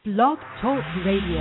Blog Talk Radio.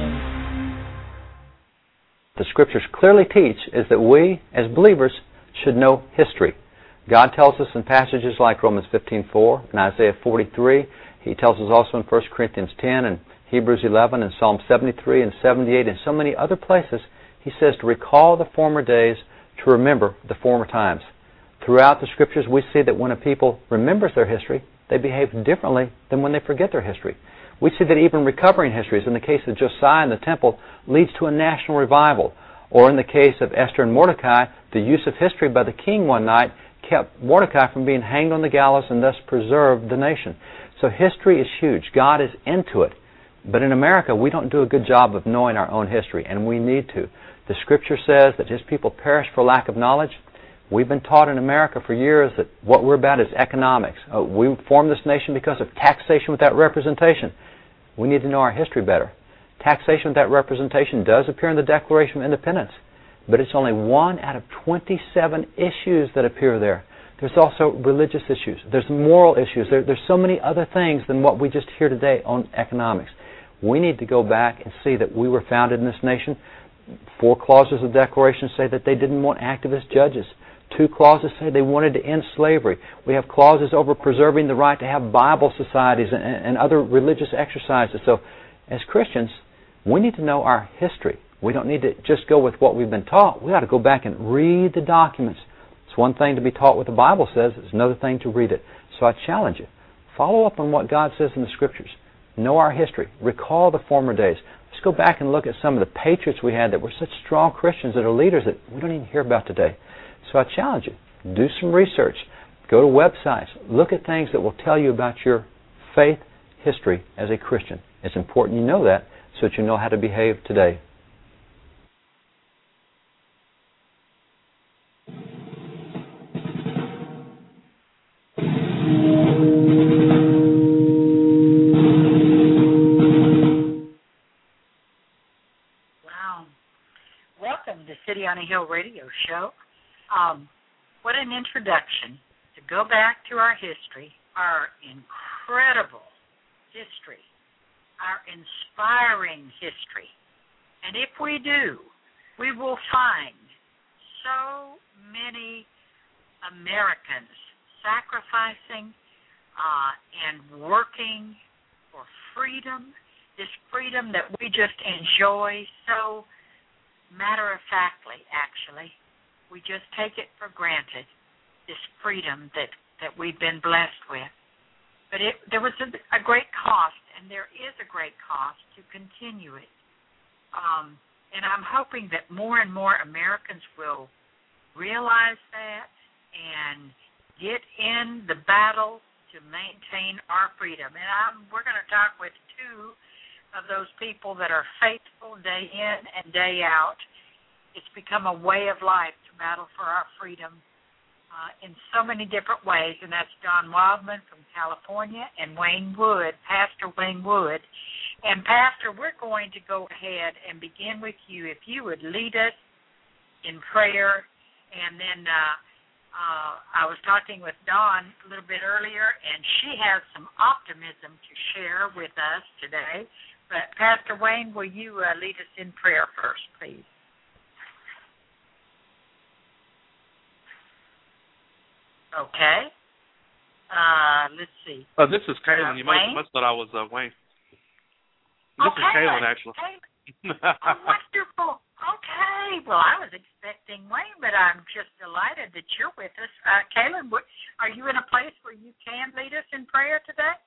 The Scriptures clearly teach is that we, as believers, should know history. God tells us in passages like Romans 15:4 and Isaiah 43. He tells us also in 1 Corinthians 10 and Hebrews 11 and Psalm 73 and 78 and so many other places. He says to recall the former days, to remember the former times. Throughout the Scriptures, we see that when a people remembers their history, they behave differently than when they forget their history. We see that even recovering histories, in the case of Josiah and the temple, leads to a national revival. Or in the case of Esther and Mordecai, the use of history by the king one night kept Mordecai from being hanged on the gallows and thus preserved the nation. So history is huge. God is into it. But in America, we don't do a good job of knowing our own history, and we need to. The Scripture says that His people perish for lack of knowledge. We've been taught in America for years that what we're about is economics. We formed this nation because of taxation without representation. We need to know our history better. Taxation without representation does appear in the Declaration of Independence, but it's only one out of 27 issues that appear there. There's also religious issues. There's moral issues. There's so many other things than what we just hear today on economics. We need to go back and see that we were founded in this nation. 4 clauses of the Declaration say that they didn't want activist judges. 2 clauses say they wanted to end slavery. We have clauses over preserving the right to have Bible societies and other religious exercises. So, as Christians, we need to know our history. We don't need to just go with what we've been taught. We ought to go back and read the documents. It's one thing to be taught what the Bible says. It's another thing to read it. So I challenge you. Follow up on what God says in the Scriptures. Know our history. Recall the former days. Let's go back and look at some of the patriots we had that were such strong Christians that are leaders that we don't even hear about today. So I challenge you. Do some research. Go to websites. Look at things that will tell you about your faith history as a Christian. It's important you know that so that you know how to behave today. Wow. Welcome to City on a Hill radio show. What an introduction to go back to our history, our incredible history, our inspiring history. And if we do, we will find so many Americans sacrificing and working for freedom, this freedom that we just enjoy so matter-of-factly, actually. We just take it for granted, this freedom that we've been blessed with. But there was a great cost, and there is a great cost to continue it. And I'm hoping that more and more Americans will realize that and get in the battle to maintain our freedom. And we're going to talk with 2 of those people that are faithful day in and day out. It's become a way of life to battle for our freedom in so many different ways, and that's Don Wildman from California and Wayne Wood, Pastor Wayne Wood. And, Pastor, we're going to go ahead and begin with you. If you would lead us in prayer, and then I was talking with Dawn a little bit earlier, and she has some optimism to share with us today. But, Pastor Wayne, will you lead us in prayer first, please? Okay. Let's see. This is Kaylin. You must thought I was Wayne. This is Kaylin, actually. Oh, wonderful. Okay. Well, I was expecting Wayne, but I'm just delighted that you're with us. Kaylin, are you in a place where you can lead us in prayer today?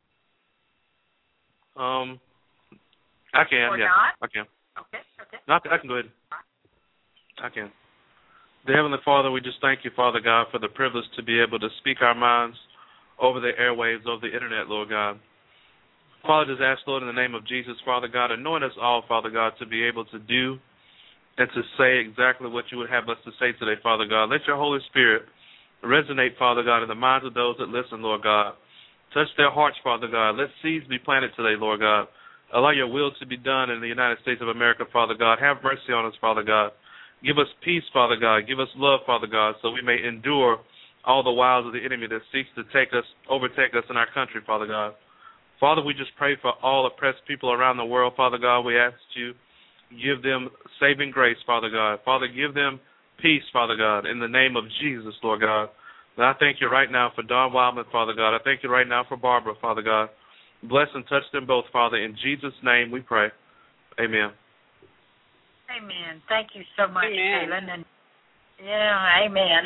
I can, or yeah. Not? I can. Okay. No, I can go ahead. I can. Dear Heavenly Father, we just thank you, Father God, for the privilege to be able to speak our minds over the airwaves, over the internet, Lord God. Father, just ask, Lord, in the name of Jesus, Father God, anoint us all, Father God, to be able to do and to say exactly what you would have us to say today, Father God. Let your Holy Spirit resonate, Father God, in the minds of those that listen, Lord God. Touch their hearts, Father God. Let seeds be planted today, Lord God. Allow your will to be done in the United States of America, Father God. Have mercy on us, Father God. Give us peace, Father God. Give us love, Father God, so we may endure all the wiles of the enemy that seeks to overtake us in our country, Father God. Father, we just pray for all oppressed people around the world, Father God. We ask you give them saving grace, Father God. Father, give them peace, Father God, in the name of Jesus, Lord God. And I thank you right now for Don Wildman, Father God. I thank you right now for Barbara, Father God. Bless and touch them both, Father. In Jesus' name we pray. Amen. Amen. Thank you so much, Amen. Kaylin. And yeah, amen.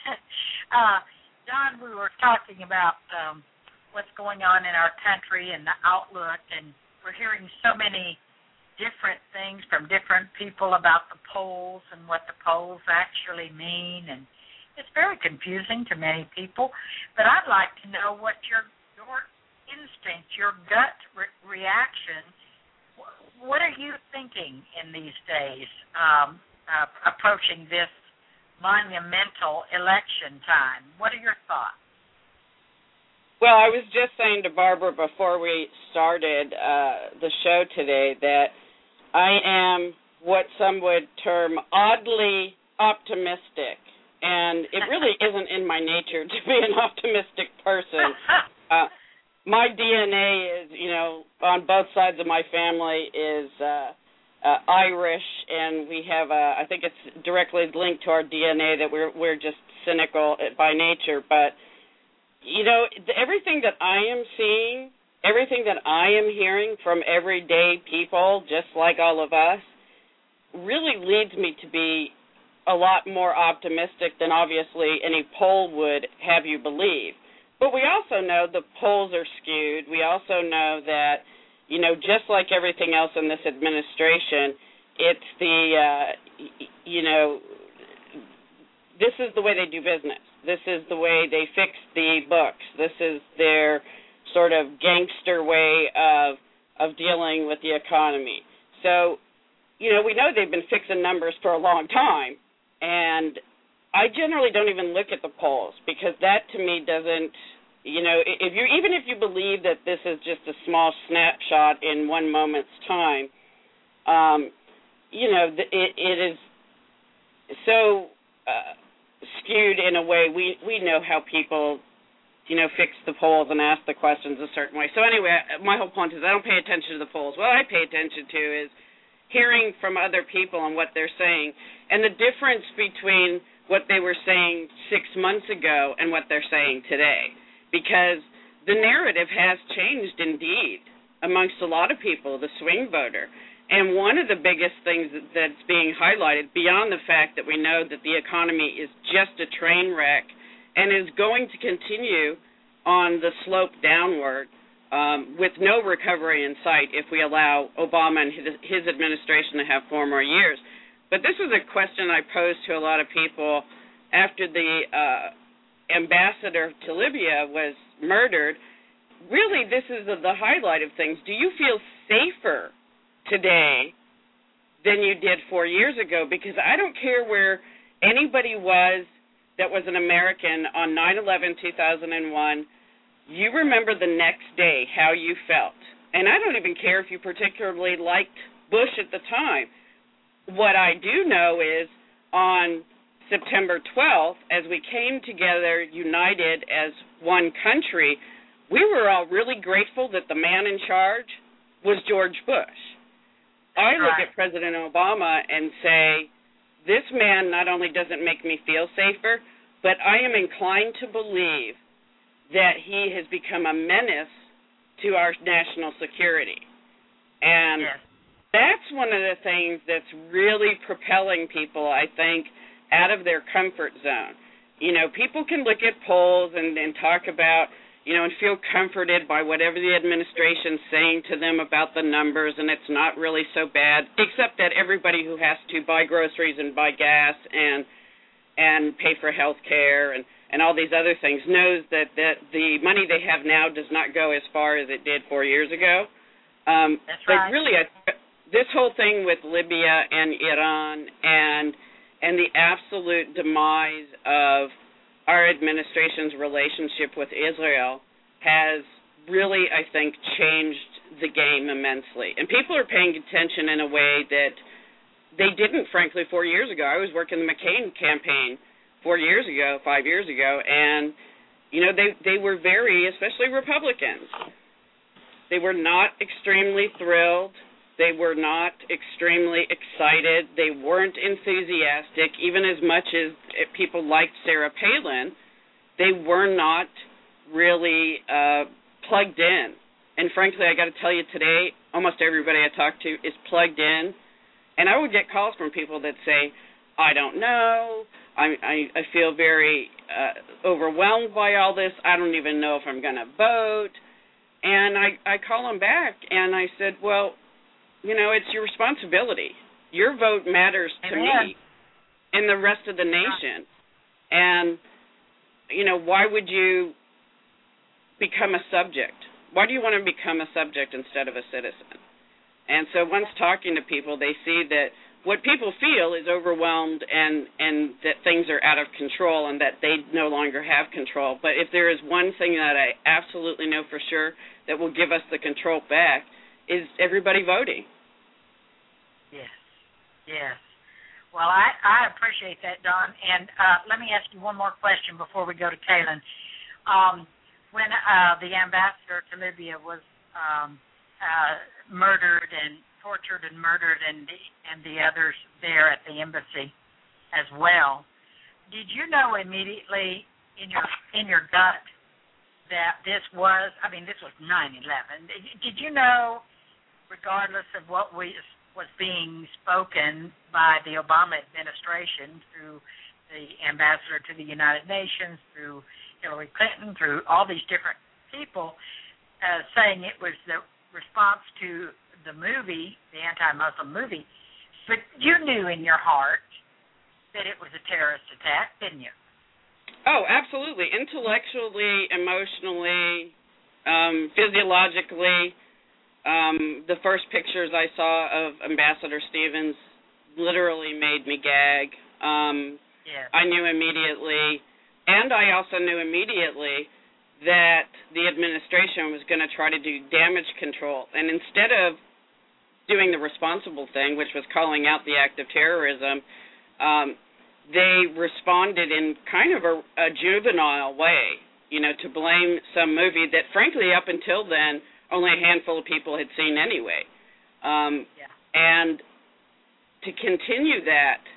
Don, we were talking about what's going on in our country and the outlook, and we're hearing so many different things from different people about the polls and what the polls actually mean, and it's very confusing to many people. But I'd like to know what your instinct, your gut reaction. What are you thinking in these days, approaching this monumental election time? What are your thoughts? Well, I was just saying to Barbara before we started the show today that I am what some would term oddly optimistic, and it really isn't in my nature to be an optimistic person. My DNA is, on both sides of my family is Irish, and we have I think it's directly linked to our DNA that we're just cynical by nature, but everything that I am seeing, everything that I am hearing from everyday people, just like all of us, really leads me to be a lot more optimistic than obviously any poll would have you believe. But we also know the polls are skewed. We also know that, just like everything else in this administration, it's this is the way they do business. This is the way they fix the books. This is their sort of gangster way of dealing with the economy. So, we know they've been fixing numbers for a long time, and I generally don't even look at the polls because that to me doesn't, even if you believe that this is just a small snapshot in one moment's time, it is so skewed in a way. We know how people, fix the polls and ask the questions a certain way. So anyway, my whole point is I don't pay attention to the polls. What I pay attention to is hearing from other people and what they're saying, and the difference between what they were saying 6 months ago and what they're saying today. Because the narrative has changed indeed amongst a lot of people, the swing voter. And one of the biggest things that's being highlighted, beyond the fact that we know that the economy is just a train wreck and is going to continue on the slope downward with no recovery in sight if we allow Obama and his administration to have 4 more years. But this was a question I posed to a lot of people after the ambassador to Libya was murdered. Really, this is the highlight of things. Do you feel safer today than you did 4 years ago? Because I don't care where anybody was that was an American on 9/11/2001. You remember the next day how you felt. And I don't even care if you particularly liked Bush at the time. What I do know is on September 12th, as we came together united as one country, we were all really grateful that the man in charge was George Bush. I look at President Obama and say, this man not only doesn't make me feel safer, but I am inclined to believe that he has become a menace to our national security. And that's one of the things that's really propelling people, I think, out of their comfort zone. People can look at polls and talk about, and feel comforted by whatever the administration's saying to them about the numbers, and it's not really so bad, except that everybody who has to buy groceries and buy gas and pay for health care and all these other things knows that the money they have now does not go as far as it did 4 years ago. That's right. But really, this whole thing with Libya and Iran and the absolute demise of our administration's relationship with Israel has really, I think, changed the game immensely. And people are paying attention in a way that they didn't, frankly, 4 years ago. I was working the McCain campaign 5 years ago, and, they were very, especially Republicans, They were not extremely thrilled. They were not extremely excited. They weren't enthusiastic, even as much as people liked Sarah Palin. They were not really plugged in. And frankly, I got to tell you today, almost everybody I talk to is plugged in. And I would get calls from people that say, I don't know, I feel very overwhelmed by all this, I don't even know if I'm going to vote. And I call them back, and I said, well, it's your responsibility. Your vote matters to me and the rest of the nation. And, why would you become a subject? Why do you want to become a subject instead of a citizen? And so once talking to people, they see that what people feel is overwhelmed and that things are out of control and that they no longer have control. But if there is one thing that I absolutely know for sure that will give us the control back is everybody voting. Yes. Well, I appreciate that, Don. And let me ask you one more question before we go to Kaylin. When the ambassador to Libya was murdered and tortured and murdered, and the others there at the embassy as well, did you know immediately in your gut that this was 9/11? Did you know, regardless of what was being spoken by the Obama administration through the ambassador to the United Nations, through Hillary Clinton, through all these different people, saying it was the response to the movie, the anti-Muslim movie, but you knew in your heart that it was a terrorist attack, didn't you? Oh, absolutely. Intellectually, emotionally, physiologically, the first pictures I saw of Ambassador Stevens literally made me gag. I knew immediately, and I also knew immediately that the administration was going to try to do damage control. And instead of doing the responsible thing, which was calling out the act of terrorism, they responded in kind of a juvenile way, to blame some movie that, frankly, up until then, only a handful of people had seen anyway. And to continue that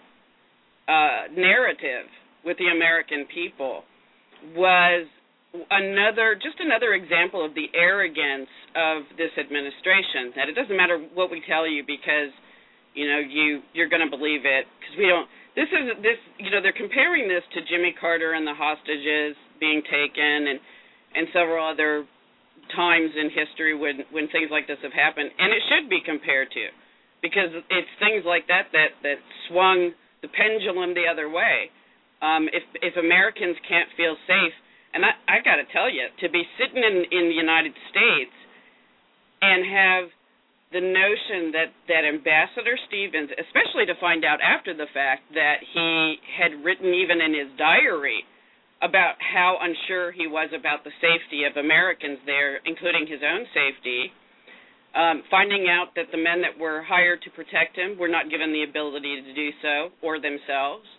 narrative with the American people was another example of the arrogance of this administration, that it doesn't matter what we tell you because you're going to believe it, because we don't. They're comparing this to Jimmy Carter and the hostages being taken and several other times in history when things like this have happened, and it should be compared to, because it's things like that swung the pendulum the other way. If Americans can't feel safe. And I got to tell you, to be sitting in the United States and have the notion that Ambassador Stevens, especially to find out after the fact that he had written even in his diary about how unsure he was about the safety of Americans there, including his own safety, finding out that the men that were hired to protect him were not given the ability to do so or themselves.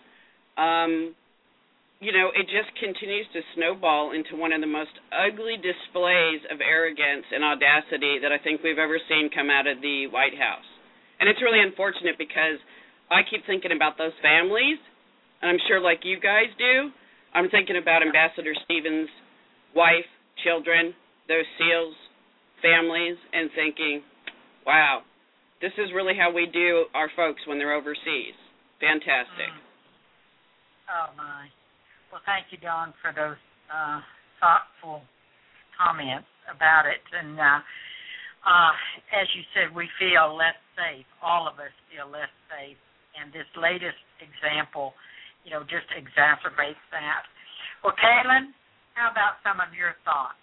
It just continues to snowball into one of the most ugly displays of arrogance and audacity that I think we've ever seen come out of the White House. And it's really unfortunate because I keep thinking about those families, and I'm sure like you guys do, I'm thinking about Ambassador Stevens' wife, children, those SEALs, families, and thinking, wow, this is really how we do our folks when they're overseas. Fantastic. Oh, my. Well, thank you, Dawn, for those thoughtful comments about it. And as you said, we feel less safe. All of us feel less safe. And this latest example, just exacerbates that. Well, Kaylin, how about some of your thoughts?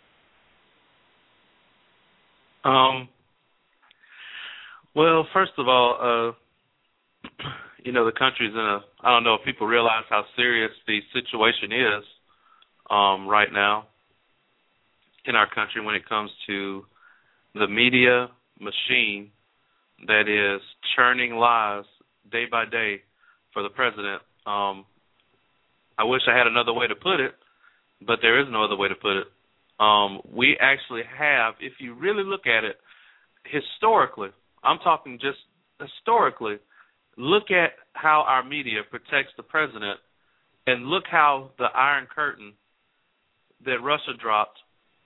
Well, first of all, the country's I don't know if people realize how serious the situation is right now in our country when it comes to the media machine that is churning lies day by day for the president. I wish I had another way to put it, but there is no other way to put it. We actually have, if you really look at it, historically, I'm talking just historically, look at how our media protects the president, and look how the Iron Curtain that Russia dropped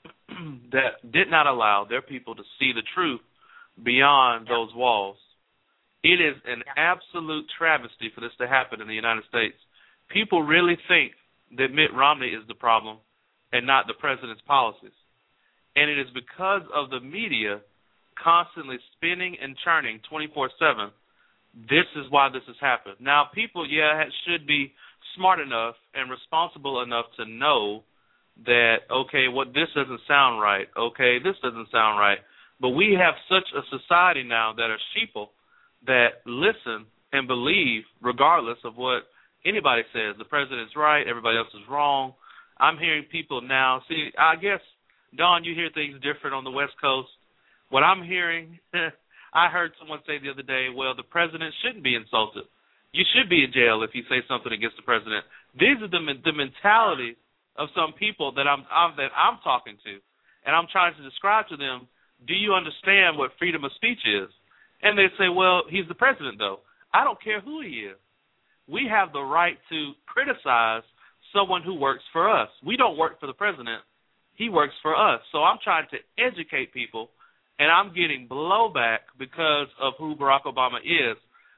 that did not allow their people to see the truth beyond those walls. It is an absolute travesty for this to happen in the United States. People really think that Mitt Romney is the problem and not the president's policies. And it is because of the media constantly spinning and churning 24/7. This is why this has happened. Now, people, should be smart enough and responsible enough to know that, okay, this doesn't sound right. Okay, this doesn't sound right. But we have such a society now that are sheeple that listen and believe regardless of what anybody says. The president's right, everybody else is wrong. I'm hearing people now, see, I guess, Dawn, you hear things different on the West Coast. What I'm hearing, I heard someone say the other day, well, the president shouldn't be insulted. You should be in jail if you say something against the president. These are the mentality of some people that I'm talking to, and I'm trying to describe to them, do you understand what freedom of speech is? And they say, well, he's the president, though. I don't care who he is. We have the right to criticize someone who works for us. We don't work for the president. He works for us. So I'm trying to educate people, and I'm getting blowback because of who Barack Obama is.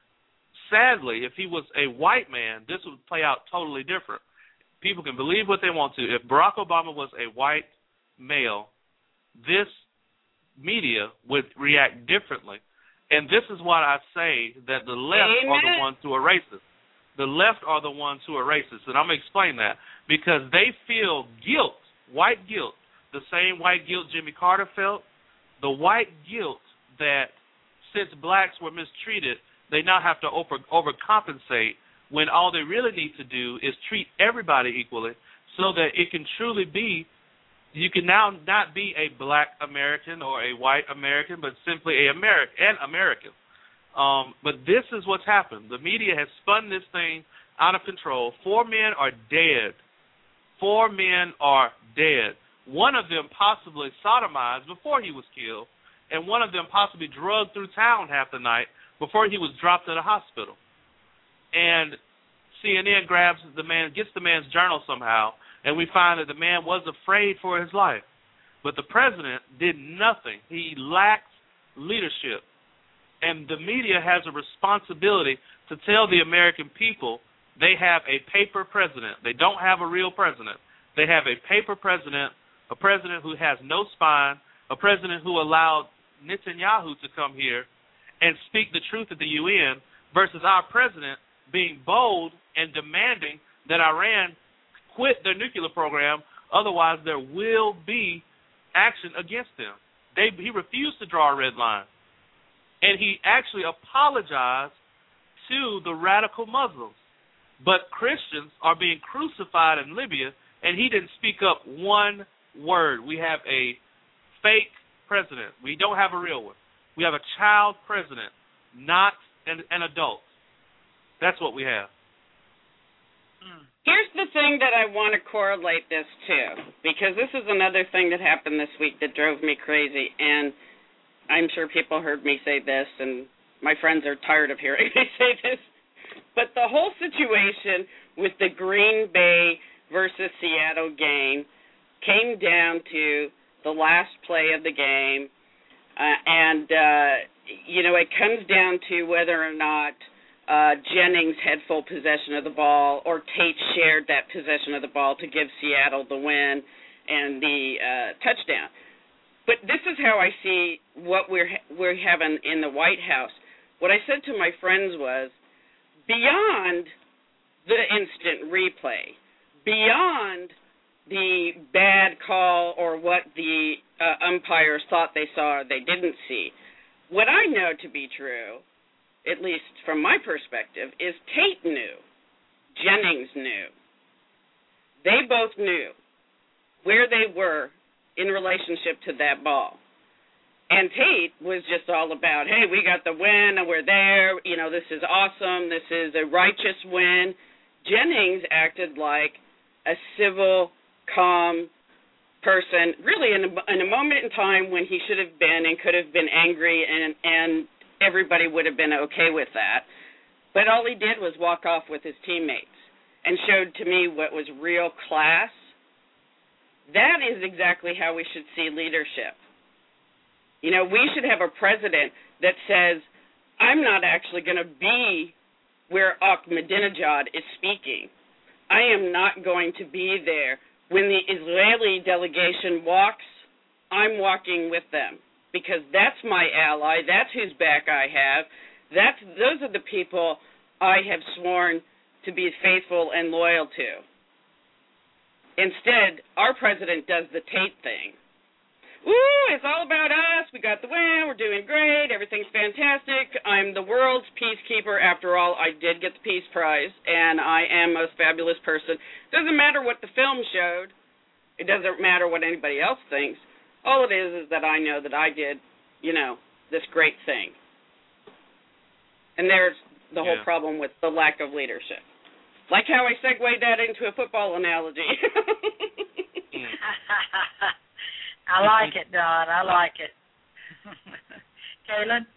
Sadly, if he was a white man, this would play out totally different. People can believe what they want to. If Barack Obama was a white male, this media would react differently. And this is why I say that the left are the ones who are racist. The left are the ones who are racist. And I'm going to explain that. Because they feel guilt, white guilt, the same white guilt Jimmy Carter felt, the white guilt that since blacks were mistreated, they now have to overcompensate when all they really need to do is treat everybody equally so that it can truly be, you can now not be a black American or a white American, but simply an American. But this is what's happened. The media has spun this thing out of control. 4 men are dead. 4 men are dead. One of them possibly sodomized before he was killed, and one of them possibly drugged through town half the night before he was dropped at a hospital. And CNN gets the man's journal somehow, and we find that the man was afraid for his life. But the president did nothing. He lacked leadership. And the media has a responsibility to tell the American people they have a paper president. They don't have a real president. They have a paper president, a president who has no spine, a president who allowed Netanyahu to come here and speak the truth at the UN versus our president being bold and demanding that Iran quit their nuclear program, otherwise there will be action against them. He refused to draw a red line. And he actually apologized to the radical Muslims. But Christians are being crucified in Libya, and he didn't speak up one word. We have a fake president. We don't have a real one. We have a child president, not an adult. That's what we have. Here's the thing that I want to correlate this to, because this is another thing that happened this week that drove me crazy, and I'm sure people heard me say this, and my friends are tired of hearing me say this, but the whole situation with the Green Bay versus Seattle game came down to the last play of the game, and it comes down to whether or not Jennings had full possession of the ball or Tate shared that possession of the ball to give Seattle the win and the touchdown. But this is how I see what we're having in the White House. What I said to my friends was, beyond the instant replay, beyond the bad call or what the umpires thought they saw or they didn't see, what I know to be true, at least from my perspective, is Tate knew. Jennings knew. They both knew where they were in relationship to that ball. And Tate was just all about, hey, we got the win, and we're there, this is awesome, this is a righteous win. Jennings acted like a civil, calm person, really in a moment in time when he should have been and could have been angry, and everybody would have been okay with that. But all he did was walk off with his teammates and showed to me what was real class. That is exactly how we should see leadership. You know, we should have a president that says, I'm not actually going to be where Ahmadinejad is speaking. I am not going to be there. When the Israeli delegation walks, I'm walking with them because that's my ally. That's whose back I have. Those are the people I have sworn to be faithful and loyal to. Instead, our president does the Tate thing. Ooh, it's all about us. We got the win. We're doing great. Everything's fantastic. I'm the world's peacekeeper. After all, I did get the Peace Prize, and I am the most fabulous person. Doesn't matter what the film showed. It doesn't matter what anybody else thinks. All it is that I know that I did, this great thing. And there's the whole problem with the lack of leadership. Like how I segued that into a football analogy. I like it, Don. I like it. Kaylin?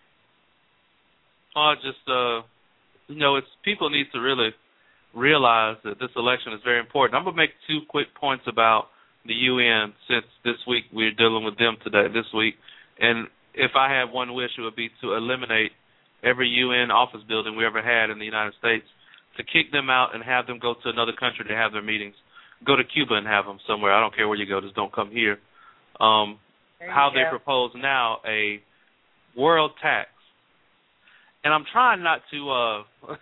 It's people need to really realize that this election is very important. I'm going to make 2 quick points about the UN since this week we're dealing with them this week. And if I had one wish, it would be to eliminate every UN office building we ever had in the United States, to kick them out and have them go to another country to have their meetings. Go to Cuba and have them somewhere. I don't care where you go, just don't come here. How they propose now a world tax. And I'm trying not to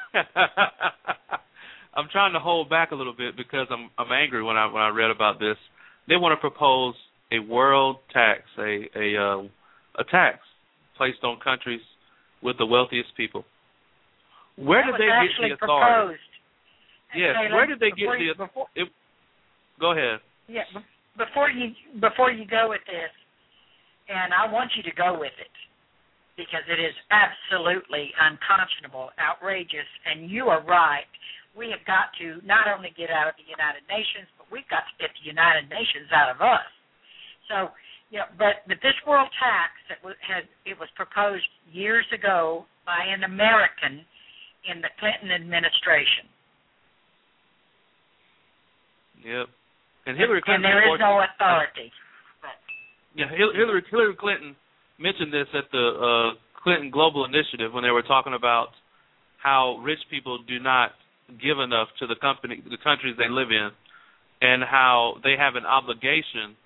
I'm trying to hold back a little bit because I'm angry when I read about this. They want to propose a world tax, a tax placed on countries with the wealthiest people. Where did they get the authority? Yes, where did they get the authority? Go ahead. Yeah, before you go with this, and I want you to go with it, because it is absolutely unconscionable, outrageous, and you are right. We have got to not only get out of the United Nations, but we've got to get the United Nations out of us. So, but this world tax it was proposed years ago by an American in the Clinton administration. Yep. And Hillary Clinton. And there is no authority. Yeah, Hillary Clinton mentioned this at the Clinton Global Initiative when they were talking about how rich people do not give enough to the countries they live in, and how they have an obligation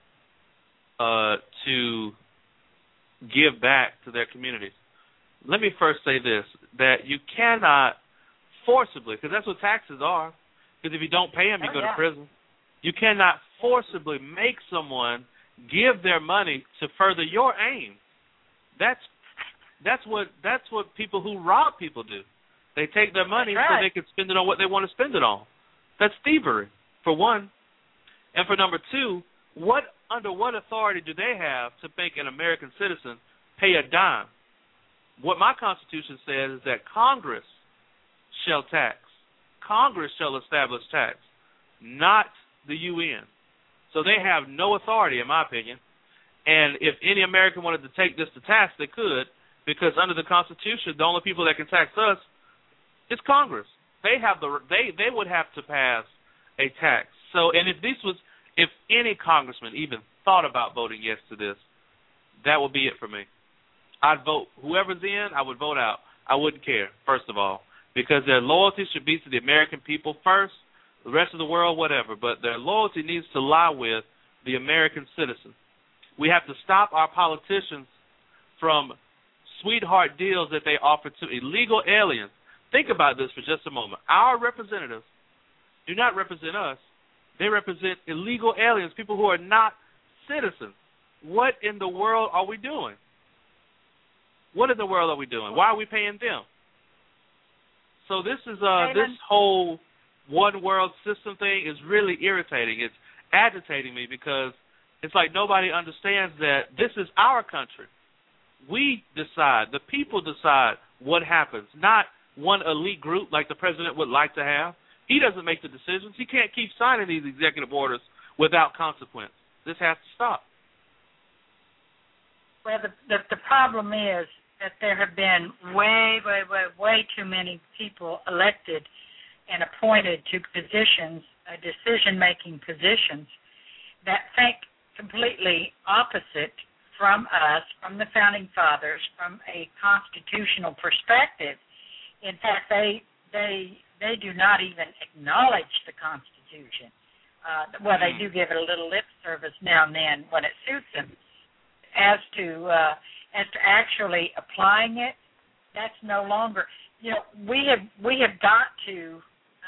to give back to their communities. Let me first say this, that you cannot forcibly, because that's what taxes are, because if you don't pay them, you go to prison. You cannot forcibly make someone give their money to further your aim. That's what people who rob people do. They take their money so they can spend it on what they want to spend it on. That's thievery, for one. And for number two, under what authority do they have to make an American citizen pay a dime? What my Constitution says is that Congress shall tax. Congress shall establish tax, not the UN. So they have no authority, in my opinion. And if any American wanted to take this to task, they could, because under the Constitution, the only people that can tax us is Congress. They would have to pass a tax. So, and if any congressman even thought about voting yes to this, that would be it for me. I'd vote whoever's in, I would vote out. I wouldn't care, first of all, because their loyalty should be to the American people first, the rest of the world, whatever, but their loyalty needs to lie with the American citizen. We have to stop our politicians from sweetheart deals that they offer to illegal aliens. Think about this for just a moment. Our representatives do not represent us. They represent illegal aliens, people who are not citizens. What in the world are we doing? What in the world are we doing? Why are we paying them? So this is this whole one world system thing is really irritating. It's agitating me because it's like nobody understands that this is our country. We decide, the people decide what happens, not one elite group like the president would like to have. He doesn't make the decisions. He can't keep signing these executive orders without consequence. This has to stop. Well, the problem is that there have been way too many people elected and appointed to positions, decision-making positions, that think completely opposite from us, from the Founding Fathers, from a constitutional perspective. In fact, they do not even acknowledge the Constitution. They do give it a little lip service now and then when it suits them. As to actually applying it, that's no longer. We have got to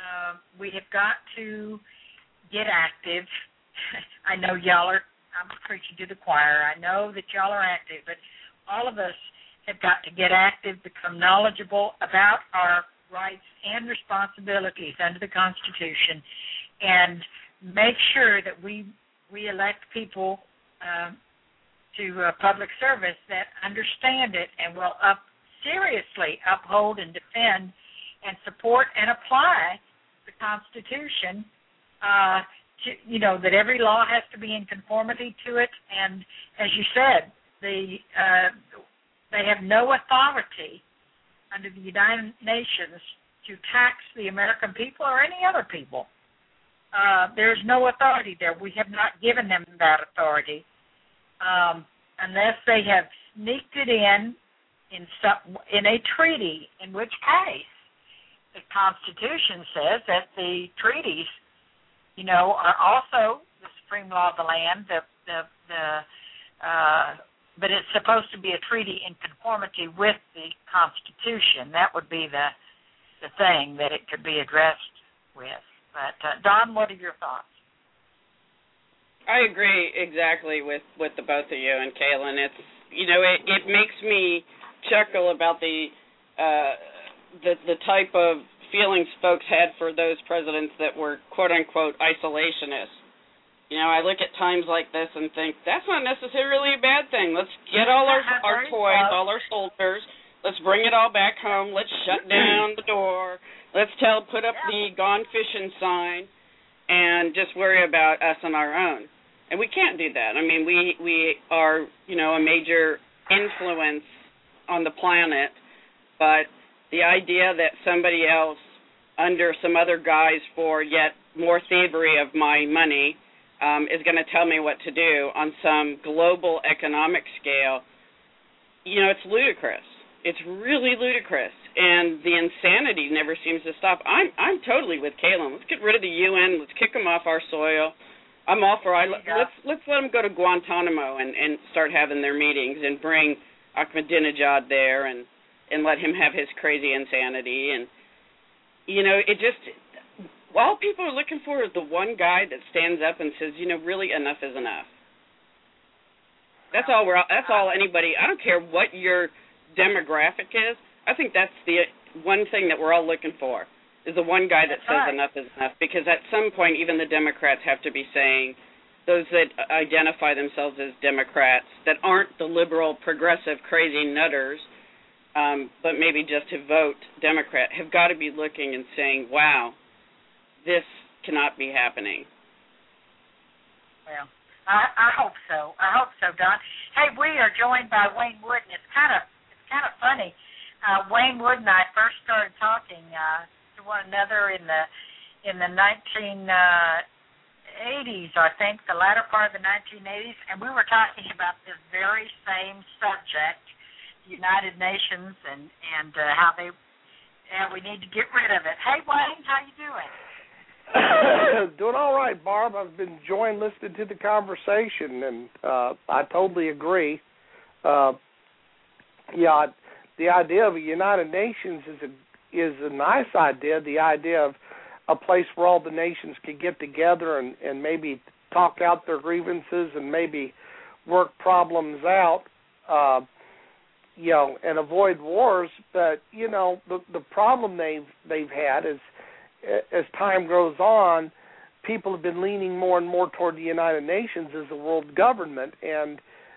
get active. I know y'all are. I'm preaching to the choir. I know that y'all are active, but all of us have got to get active, become knowledgeable about our rights and responsibilities under the Constitution, and make sure that we elect people to public service that understand it and will seriously uphold and defend and support and apply the Constitution. That every law has to be in conformity to it, and as you said, they have no authority under the United Nations to tax the American people or any other people. There's no authority there. We have not given them that authority unless they have sneaked it in a treaty, in which case the Constitution says that the treaties, are also the supreme law of the land. But it's supposed to be a treaty in conformity with the Constitution. That would be the thing that it could be addressed with. But Don, what are your thoughts? I agree exactly with the both of you and Kaylin. It's it makes me chuckle about the type of feelings folks had for those presidents that were quote-unquote isolationists. I look at times like this and think, that's not necessarily a bad thing. Let's get all our toys, all our soldiers. Let's bring it all back home. Let's shut down the door. Let's put up the gone fishing sign and just worry about us on our own. And we can't do that. I mean, we are, a major influence on the planet, but the idea that somebody else, under some other guise for yet more thievery of my money, is going to tell me what to do on some global economic scale, it's ludicrous. It's really ludicrous, and the insanity never seems to stop. I'm totally with Kaylin. Let's get rid of the UN. Let's kick them off our soil. I'm all for let's let them go to Guantanamo and start having their meetings and bring Ahmadinejad there and let him have his crazy insanity. And, it just, all people are looking for is the one guy that stands up and says, really enough is enough. That's all anybody, I don't care what your demographic is. I think that's the one thing that we're all looking for, is the one guy that says enough is enough. Because at some point, even the Democrats have to be saying, those that identify themselves as Democrats, that aren't the liberal, progressive, crazy nutters, but maybe just to vote Democrat, have got to be looking and saying, wow, this cannot be happening. Well, I hope so. I hope so, Don. Hey, we are joined by Wayne Wood, and it's kind of funny. Wayne Wood and I first started talking to one another in the 1980s, I think, the latter part of the 1980s, and we were talking about this very same subject, United Nations, and how we need to get rid of it. Hey, Wayne, how you doing? Doing all right, Barb. I've been enjoying listening to the conversation, and I totally agree. The idea of a United Nations is a nice idea. The idea of a place where all the nations could get together and maybe talk out their grievances and maybe work problems out, and avoid wars. But the problem they've had is, as time goes on, people have been leaning more and more toward the United Nations as a world government, and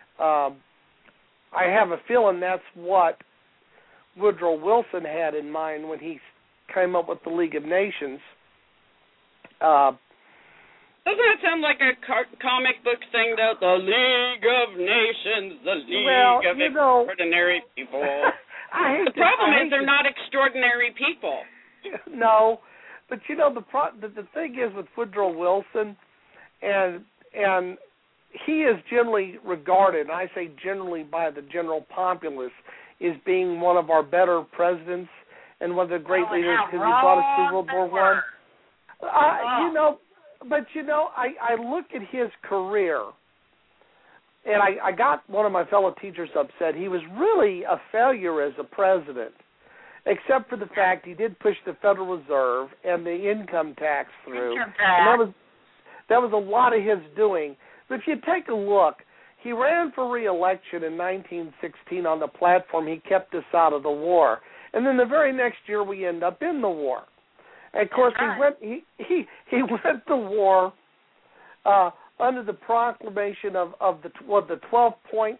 I have a feeling that's what Woodrow Wilson had in mind when he came up with the League of Nations. Doesn't that sound like a comic book thing, though? The League of Nations, the League of Extraordinary People. The problem is they're not extraordinary people. No, but the thing is with Woodrow Wilson, and he is generally regarded, and I say generally by the general populace, as being one of our better presidents and one of the great leaders because he brought us through World War I. I look at his career, and I got one of my fellow teachers upset. He was really a failure as a president, except for the fact he did push the Federal Reserve and the income tax through. And that was a lot of his doing. But if you take a look, he ran for re-election in 1916 on the platform he kept us out of the war. And then the very next year we end up in the war. And of course, he went to war under the proclamation of the 12-point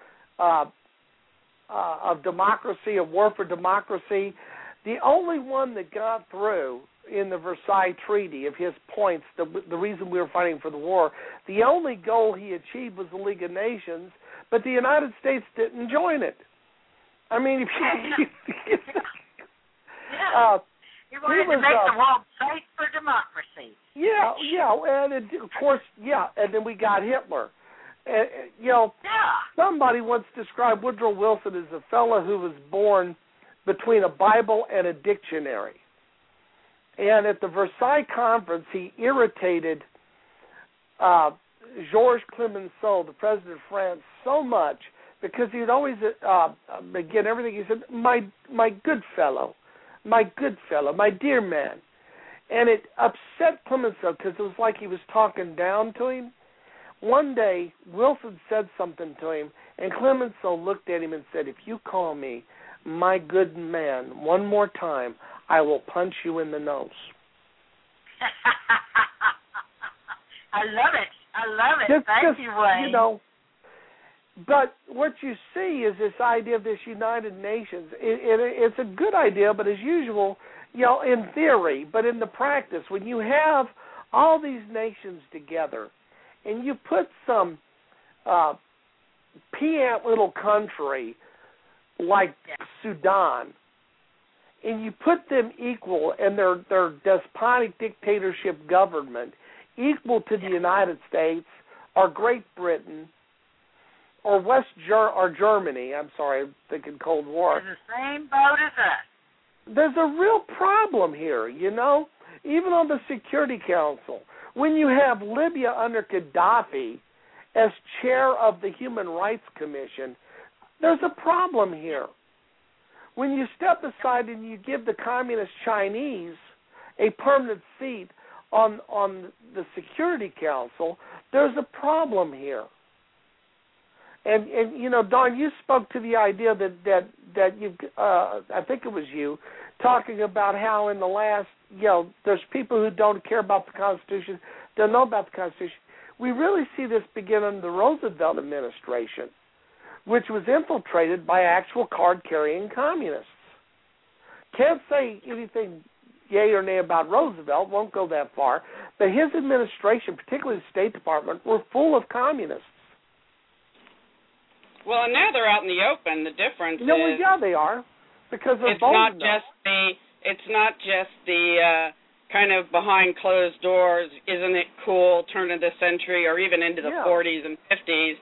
of democracy, of war for democracy. The only one that got through in the Versailles Treaty of his points, the reason we were fighting for the war, the only goal he achieved was the League of Nations, but the United States didn't join it. I mean, if you wanted to make the world safe for democracy. And then we got Hitler. Somebody once described Woodrow Wilson as a fellow who was born between a Bible and a dictionary. And at the Versailles Conference, he irritated Georges Clemenceau, the president of France, so much because he'd always begin everything. He said, my good fellow, my dear man. And it upset Clemenceau because it was like he was talking down to him. One day, Wilson said something to him, and Clemenceau looked at him and said, if you call me my good man one more time, I will punch you in the nose. I love it. Thank you, Wayne. But what you see is this idea of this United Nations. It's a good idea, but as usual, in theory, but in the practice, when you have all these nations together and you put some peant little country like Sudan, and you put them equal and their despotic dictatorship government equal to the United States or Great Britain or Germany, I'm sorry, I'm thinking Cold War. They're the same boat as us. There's a real problem here, even on the Security Council. When you have Libya under Gaddafi as chair of the Human Rights Commission, there's a problem here. When you step aside and you give the Communist Chinese a permanent seat on the Security Council, there's a problem here. And Dawn, you spoke to the idea that you, I think it was you, talking about how in the last, there's people who don't care about the Constitution, don't know about the Constitution. We really see this begin under the Roosevelt administration, which was infiltrated by actual card-carrying communists. Can't say anything yay or nay about Roosevelt, won't go that far, but his administration, particularly the State Department, were full of communists. Well, and now they're out in the open. The difference is... they are, because they're it's not just the kind of behind closed doors, isn't it cool, turn of the century, or even into the 40s and 50s,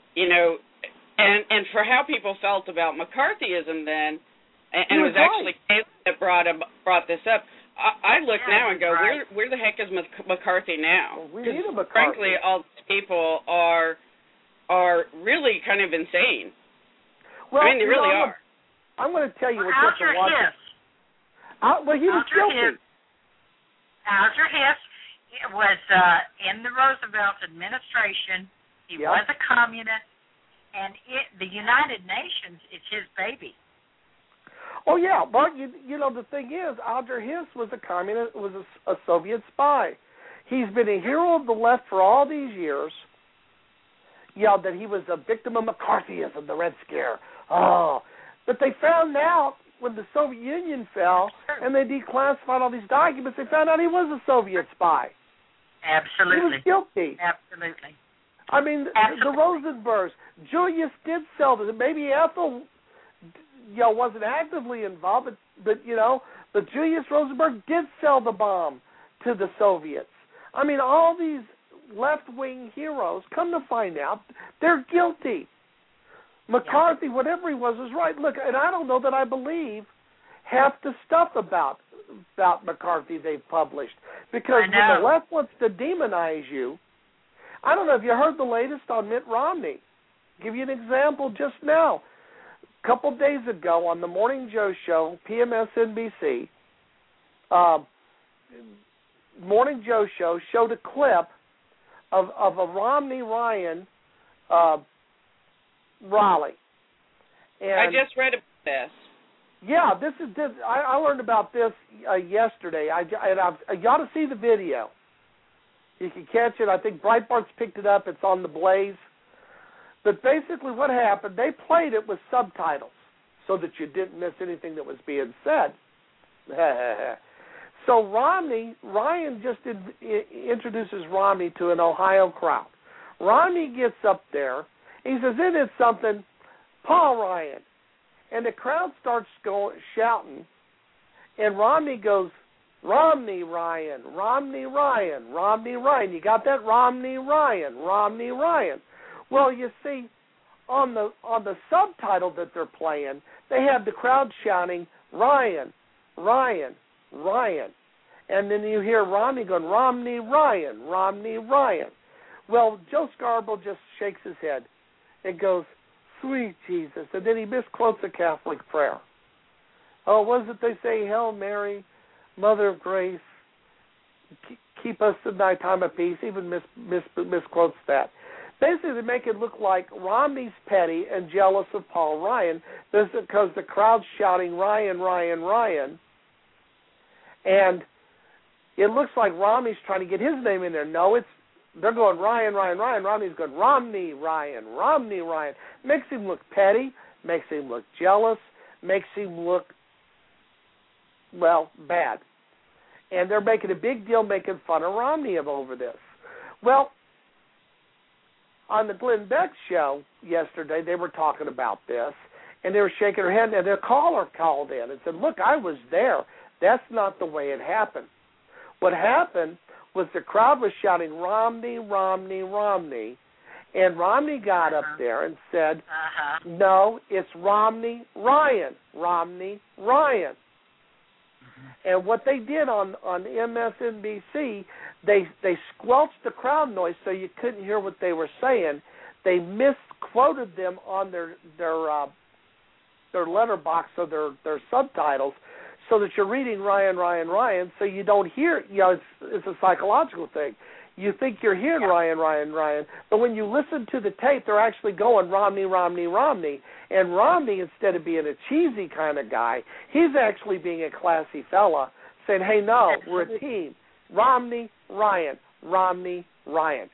and for how people felt about McCarthyism then, and it was actually Caitlin that brought this up. I look now and go, where the heck is McCarthy now? Well, we need a McCarthy. Frankly, all these people are really kind of insane. Well, I mean, they really are. I'm going to tell you what you have to watch. He was guilty. Alger Hiss was in the Roosevelt administration. He was a communist, and the United Nations is his baby. Oh yeah, but the thing is, Alger Hiss was a communist, was a Soviet spy. He's been a hero of the left for all these years. That he was a victim of McCarthyism, the Red Scare. But they found out when the Soviet Union fell and they declassified all these documents, they found out he was a Soviet spy. Absolutely. He was guilty. Absolutely. I mean, the Rosenbergs, Julius did sell them. Maybe Ethel, wasn't actively involved, but Julius Rosenberg did sell the bomb to the Soviets. I mean, all these left-wing heroes, come to find out, they're guilty. McCarthy, whatever he was right. Look, and I don't know that I believe half the stuff about McCarthy they've published, because when the left wants to demonize you, I don't know if you heard the latest on Mitt Romney. I'll give you an example just now. A couple days ago on the Morning Joe show, PMSNBC, Morning Joe show showed a clip of a Romney-Ryan rally. And I just read about this. Yeah, I learned about this yesterday. You ought to see the video. You can catch it. I think Breitbart's picked it up. It's on the Blaze. But basically what happened, they played it with subtitles so that you didn't miss anything that was being said. So Ryan just introduces Romney to an Ohio crowd. Romney gets up there. He says, "Isn't it something, Paul Ryan?" And the crowd starts shouting. And Romney goes, "Romney Ryan, Romney Ryan, Romney Ryan." You got that? Romney Ryan, Romney Ryan. Well, you see, on the subtitle that they're playing, they have the crowd shouting, "Ryan, Ryan, Ryan." And then you hear Romney going, "Romney Ryan, Romney Ryan." Well, Joe Scarborough just shakes his head and goes, "Sweet Jesus." And then he misquotes a Catholic prayer. Oh, what is it they say? "Hail Mary, Mother of Grace, keep us in thy time of peace." Even misquotes that. Basically, they make it look like Romney's petty and jealous of Paul Ryan because the crowd's shouting, "Ryan, Ryan, Ryan." And it looks like Romney's trying to get his name in there. No, they're going Ryan, Ryan, Ryan. Romney's going Romney, Ryan, Romney, Ryan. Makes him look petty, makes him look jealous, makes him look, bad. And they're making a big deal making fun of Romney over this. Well, on the Glenn Beck show yesterday, they were talking about this, and they were shaking their head, and their caller called in and said, "Look, I was there. That's not the way it happened." What happened was the crowd was shouting, "Romney, Romney, Romney," and Romney got up there and said, "No, it's Romney Ryan, Romney Ryan." And what they did on MSNBC, they squelched the crowd noise so you couldn't hear what they were saying. They misquoted them on their letterbox or their subtitles, so that you're reading Ryan, Ryan, Ryan, so you don't hear. It's a psychological thing. You think you're hearing Ryan, Ryan, Ryan, but when you listen to the tape, they're actually going Romney, Romney, Romney. And Romney, instead of being a cheesy kind of guy, he's actually being a classy fella, saying, "Hey, no, we're a team. Romney, Ryan, Romney, Ryan."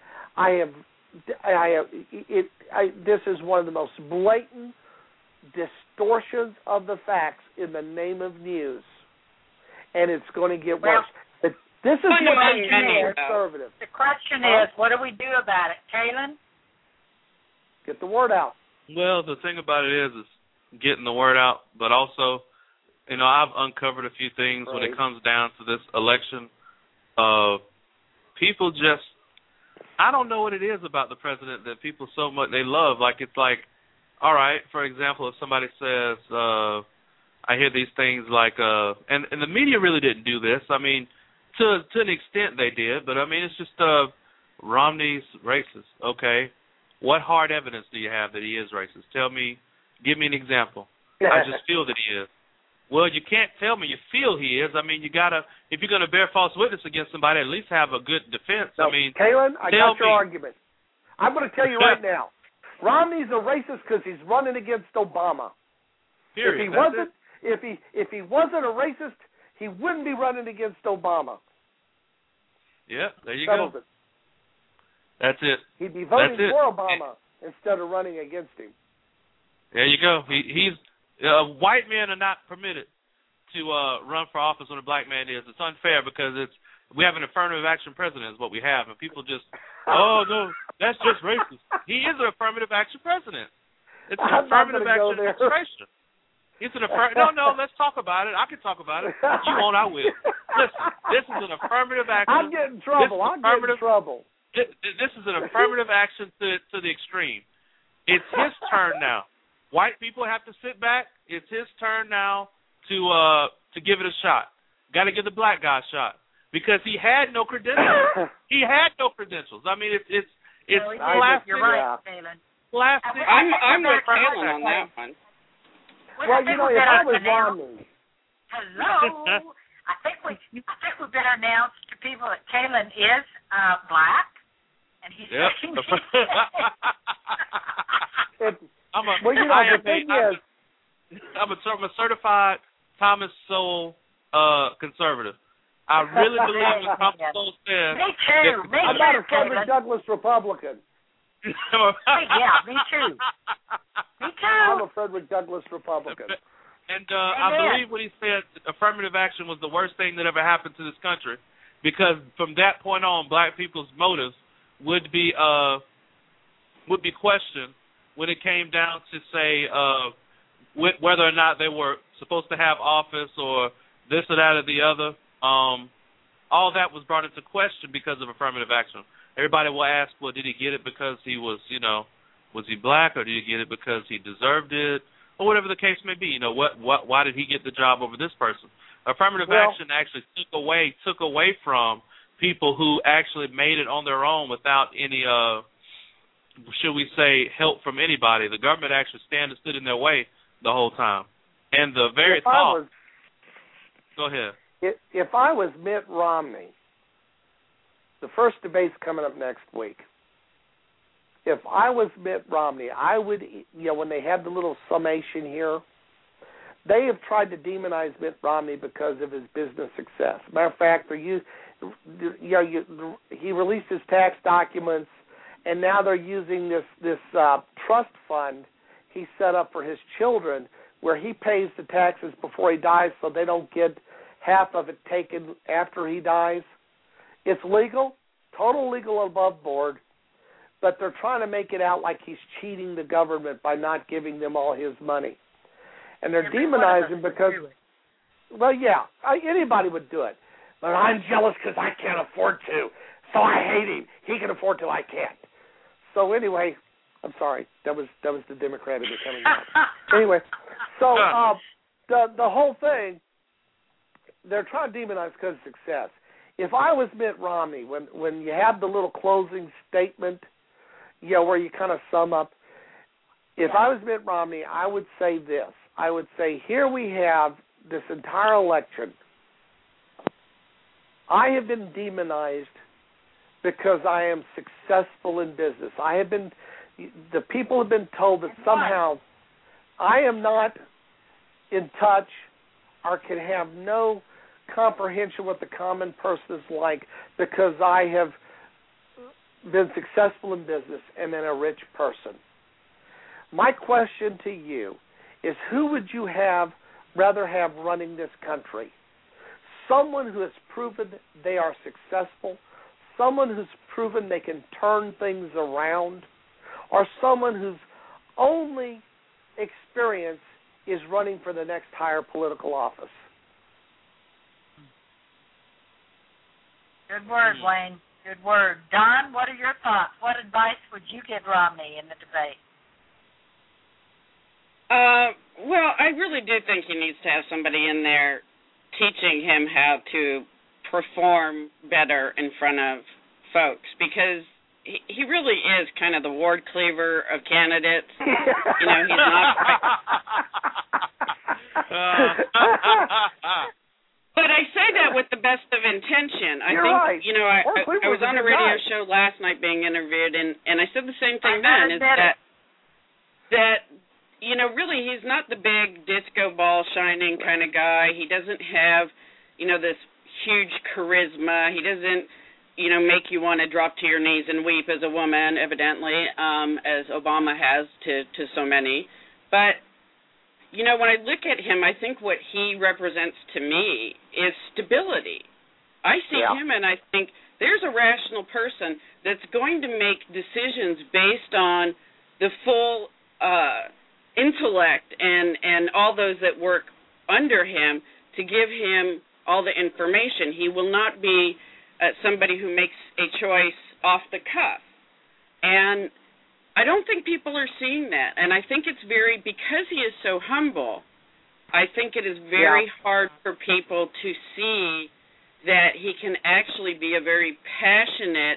This is one of the most blatant distortions of the facts in the name of news, and it's going to get worse. But this is what makes me conservative. The question is, what do we do about it, Kaylin? Get the word out. Well, the thing about it is getting the word out, but also, I've uncovered a few things when it comes down to this election. People just, I don't know what it is about the president that people so much, they love. It's like, all right, for example, if somebody says, I hear these things like, and the media really didn't do this. I mean, to an extent they did, but I mean, it's just Romney's racist. Okay, what hard evidence do you have that he is racist? Give me an example. I just feel that he is. Well, you can't tell me you feel he is. I mean, if you're going to bear false witness against somebody, at least have a good defense. No, Kaylin, I got your argument. I'm going to tell you right now. Romney's a racist because he's running against Obama. Period. If he wasn't a racist, he wouldn't be running against Obama. Yeah, there you go. That's it. He'd be voting for Obama instead of running against him. There you go. He's white men are not permitted to run for office when a black man is. It's unfair because it's We have an affirmative action president is what we have, and people just, oh, no, that's just racist. He is an affirmative action president. It's an affirmative action administration. It's an no, let's talk about it. I can talk about it. You won't, I will. Listen, this is an affirmative action. I'm getting in trouble. This is an affirmative action to the extreme. It's his turn now. White people have to sit back. It's his turn now to give it a shot. Got to give the black guy a shot because he had no credentials. He had no credentials. I mean, it's plastic. You're right, Kaylin. Plastic. I'm with Kaylin on that one. Well, you know, if I was Romney. Hello. I think we better announce to people that Kaylin is black, and he's saying the thing is, I'm a certified Thomas Sowell conservative. I really believe what Thomas Sowell said. Me too. I'm not a Frederick Douglass Republican. Yeah, me too. Me too. I'm a Frederick Douglass Republican. And I believe what he said, affirmative action was the worst thing that ever happened to this country, because from that point on, black people's motives would be questioned when it came down to say whether or not they were supposed to have office or this or that or the other. All that was brought into question because of affirmative action. Everybody will ask, well, did he get it because he was, was he black, or did he get it because he deserved it, or whatever the case may be? Why did he get the job over this person? Affirmative action actually took away from people who actually made it on their own without any, should we say, help from anybody. The government actually stood in their way the whole time. And the very top. Go ahead. If I was Mitt Romney, the first debate's coming up next week. If I was Mitt Romney, I would, when they had the little summation here, they have tried to demonize Mitt Romney because of his business success. Matter of fact, he released his tax documents, and now they're using this trust fund he set up for his children, where he pays the taxes before he dies, so they don't get half of it taken after he dies. It's legal, total legal above board, but they're trying to make it out like he's cheating the government by not giving them all his money. And they're demonizing because, anybody would do it. But I'm jealous because I can't afford to, so I hate him. He can afford to, I can't. So anyway, I'm sorry. That was the Democrat in me coming out. Anyway, so the whole thing, they're trying to demonize because of success. If I was Mitt Romney, when you have the little closing statement, where you kind of sum up, if I was Mitt Romney, I would say this. I would say, here we have this entire election. I have been demonized because I am successful in business. The people have been told that somehow I am not in touch or can have no comprehension what the common person is like because I have been successful in business and been a rich person. My question to you is, who would you rather have running this country? Someone who has proven they are successful, someone who's proven they can turn things around, or someone whose only experience is running for the next higher political office? Good word, Wayne. Good word. Don, what are your thoughts? What advice would you give Romney in the debate? Well, I really do think he needs to have somebody in there teaching him how to perform better in front of folks, because he really is kind of the Ward Cleaver of candidates. He's not But I say that with the best of intention. I think, right. I was on a radio show last night being interviewed, and I said the same thing then, is that really he's not the big disco ball shining kind of guy. He doesn't have, this huge charisma. He doesn't, make you want to drop to your knees and weep as a woman, evidently, as Obama has to so many. But when I look at him, I think what he represents to me is stability. I see him and I think there's a rational person that's going to make decisions based on the full intellect and all those that work under him to give him all the information. He will not be somebody who makes a choice off the cuff. And I don't think people are seeing that. And I think it's because he is so humble, I think it is very hard for people to see that he can actually be a very passionate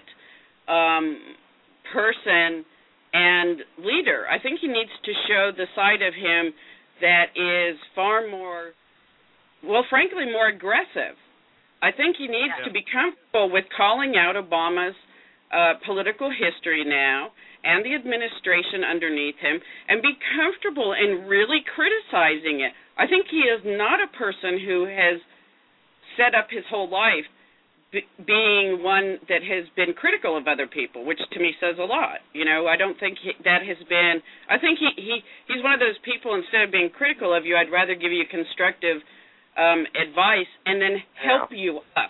person and leader. I think he needs to show the side of him that is far more, frankly, more aggressive. I think he needs to be comfortable with calling out Obama's political history now and the administration underneath him and be comfortable in really criticizing it. I think he is not a person who has set up his whole life being one that has been critical of other people, which to me says a lot. I don't think that has been. I think he's one of those people, instead of being critical of you, I'd rather give you constructive advice and then help you up.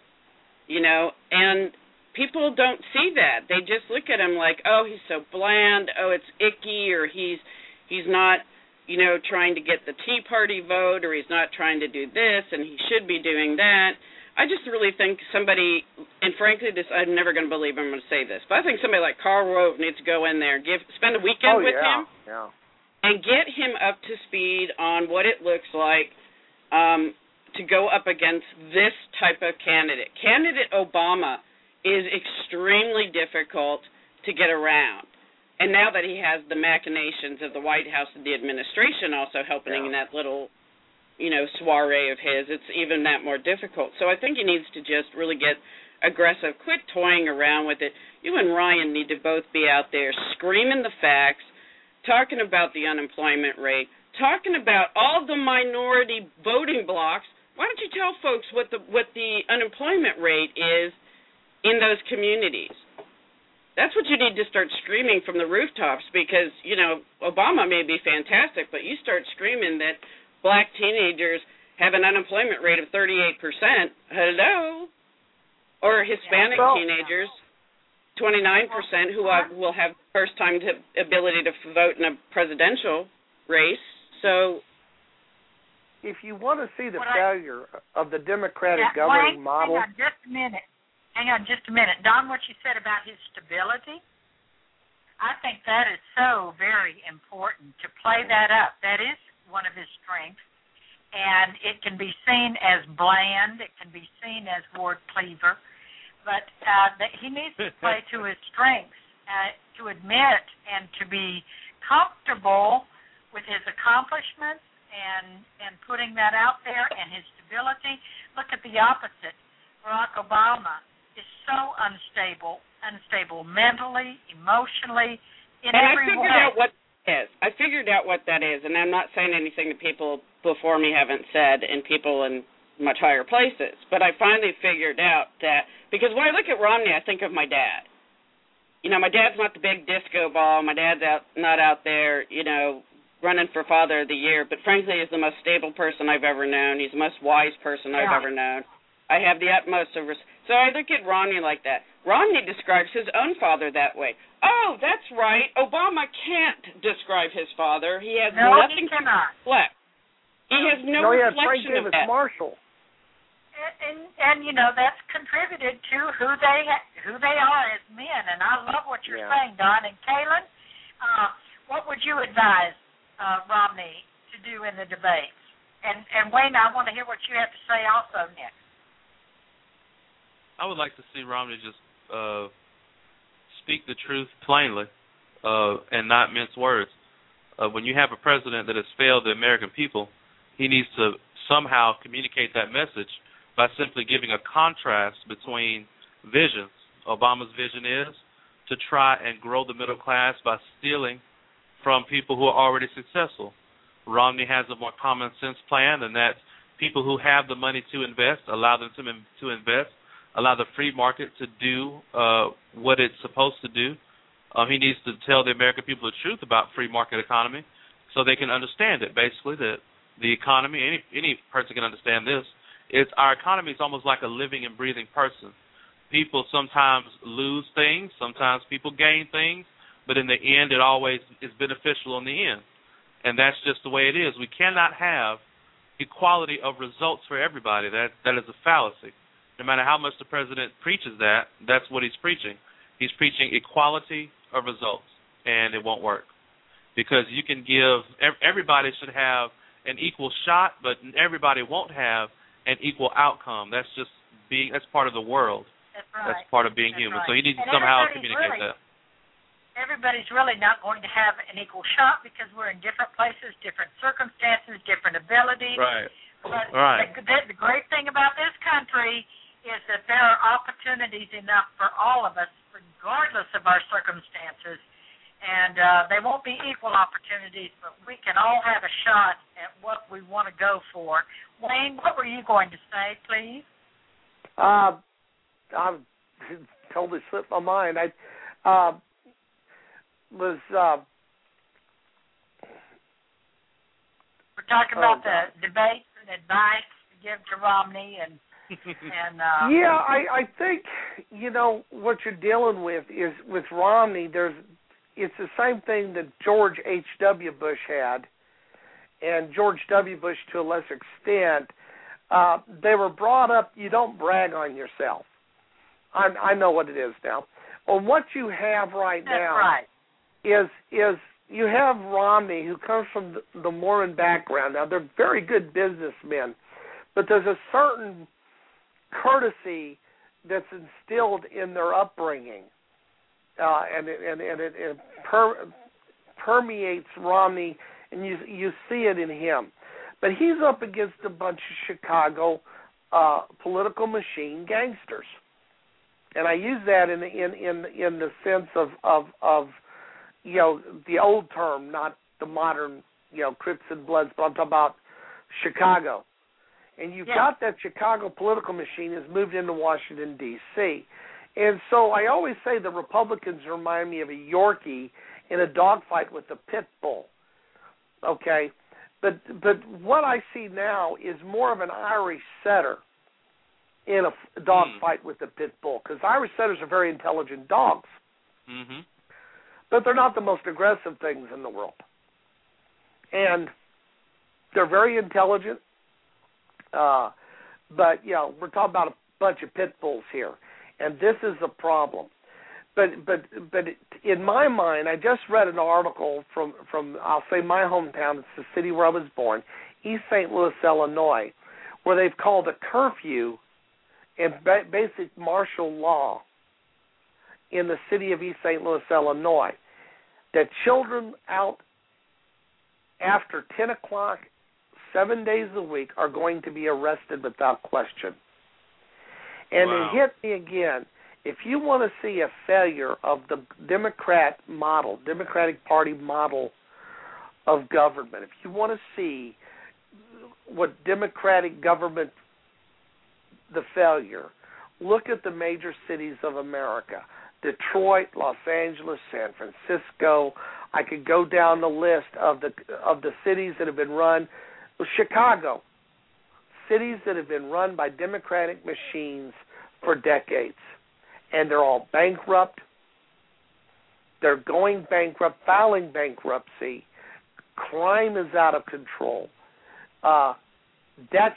And people don't see that. They just look at him like, oh, he's so bland, oh, it's icky, or he's not, trying to get the Tea Party vote, or he's not trying to do this, and he should be doing that. I just really think somebody, and frankly, I'm never going to believe I'm going to say this, but I think somebody like Karl Rove needs to go in there, spend a weekend with him, and get him up to speed on what it looks like to go up against this type of candidate. Candidate Obama is extremely difficult to get around. And now that he has the machinations of the White House and the administration also helping in that little, soiree of his, it's even that more difficult. So I think he needs to just really get aggressive, quit toying around with it. You and Ryan need to both be out there screaming the facts, talking about the unemployment rate, talking about all the minority voting blocks. Why don't you tell folks what the unemployment rate is in those communities? That's what you need to start screaming from the rooftops, because, Obama may be fantastic, but you start screaming that black teenagers have an unemployment rate of 38%. Hello? Or Hispanic teenagers, 29%, who will have first-time ability to vote in a presidential race. So if you want to see the failure of the Democratic governing model... Hang on just a minute. Don, what you said about his stability, I think that is so very important to play that up. That is one of his strengths, and it can be seen as bland. It can be seen as word cleaver, but he needs to play to his strengths, to admit and to be comfortable with his accomplishments and putting that out there, and his stability. Look at the opposite. Barack Obama is so unstable mentally, emotionally, in every way. I figured out what that is, and I'm not saying anything that people before me haven't said and people in much higher places, but I finally figured out that, because when I look at Romney, I think of my dad. My dad's not the big disco ball. My dad's not out there, running for Father of the Year, but frankly, he's the most stable person I've ever known. He's the most wise person I've ever known. I have the utmost of respect. So I look at Romney like that. Romney describes his own father that way. Oh, that's right. Obama can't describe his father. He has nothing to reflect. He has no reflection of that. Marshall. And that's contributed to who they are as men. And I love what you're saying, Don. And Kaylin, what would you advise Romney to do in the debates? And Wayne, I want to hear what you have to say also next. I would like to see Romney just speak the truth plainly and not mince words. When you have a president that has failed the American people, he needs to somehow communicate that message by simply giving a contrast between visions. Obama's vision is to try and grow the middle class by stealing from people who are already successful. Romney has a more common sense plan, and that people who have the money to invest, allow them to invest, allow the free market to do what it's supposed to do. He needs to tell the American people the truth about free market economy so they can understand it, basically, that the economy, any person can understand this, our economy is almost like a living and breathing person. People sometimes lose things, sometimes people gain things, but in the end, it always is beneficial in the end. And that's just the way it is. We cannot have equality of results for everybody. That is a fallacy. No matter how much the president preaches that, that's what he's preaching. He's preaching equality of results, and it won't work. Because you can everybody should have an equal shot, but everybody won't have an equal outcome. That's part of the world. That's right. That's part of being human. Right. So he needs to somehow communicate that. Everybody's really not going to have an equal shot because we're in different places, different circumstances, different abilities. Right. But right. The great thing about this country is that there are opportunities enough for all of us, regardless of our circumstances. And they won't be equal opportunities, but we can all have a shot at what we want to go for. Wayne, what were you going to say, please? I totally slipped my mind. I was we're talking about the debates and advice to give to Romney and yeah, I think what you're dealing with is with Romney. It's the same thing that George H.W. Bush had, and George W. Bush to a lesser extent. They were brought up. You don't brag on yourself. I know what it is now. Well, what you have right now is you have Romney, who comes from the Mormon background. Now, they're very good businessmen, but there's a certain courtesy that's instilled in their upbringing, and it permeates Romney, and you see it in him. But he's up against a bunch of Chicago political machine gangsters, and I use that in the sense of the old term, not the modern Crips and Bloods, but I'm talking about Chicago. And you've got that Chicago political machine has moved into Washington, D.C. And so I always say the Republicans remind me of a Yorkie in a dogfight with a pit bull. Okay? But what I see now is more of an Irish setter in a dogfight with a pit bull, because Irish setters are very intelligent dogs. Mm-hmm. But they're not the most aggressive things in the world. And they're very intelligent. But we're talking about a bunch of pit bulls here, and this is the problem. But in my mind, I just read an article from I'll say my hometown. It's the city where I was born, East St. Louis, Illinois, where they've called a curfew and basic martial law in the city of East St. Louis, Illinois, that children out after 10 o'clock 7 days a week are going to be arrested without question. And wow. It hit me again. If you want to see a failure of the Democratic Party model of government, if you want to see what Democratic government, the failure, look at the major cities of America. Detroit, Los Angeles, San Francisco. I could go down the list of the cities that have been run. Chicago, cities that have been run by Democratic machines for decades, and they're all bankrupt. They're going bankrupt, filing bankruptcy. Crime is out of control. That's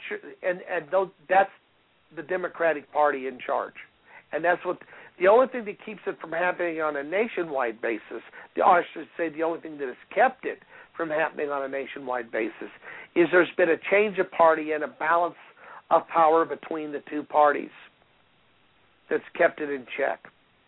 the Democratic Party in charge, and that's what. The only thing that keeps it from happening on a nationwide basis, or I should say the only thing that has kept it from happening on a nationwide basis, is there's been a change of party and a balance of power between the two parties that's kept it in check.